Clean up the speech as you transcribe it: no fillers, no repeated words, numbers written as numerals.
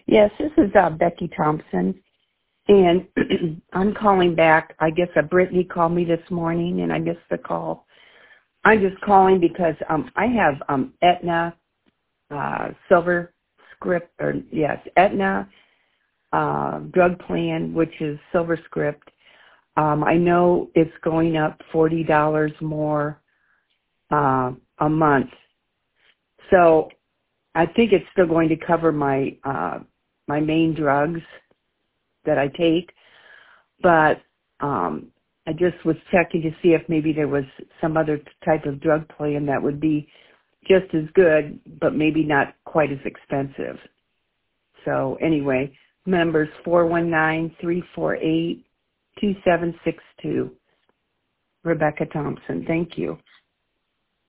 Yes, this is Becky Thompson, and I'm calling back. I guess Brittany called me this morning, and I missed the call. I'm just calling because I have Aetna Silver Script, Aetna drug plan, which is Silver Script. I know it's going up $40 more a month, so I think it's still going to cover my my main drugs that I take, but I just was checking to see if maybe there was some other type of drug plan that would be just as good, but maybe not quite as expensive. So anyway, members 419-348-2762. Rebecca Thompson. Thank you.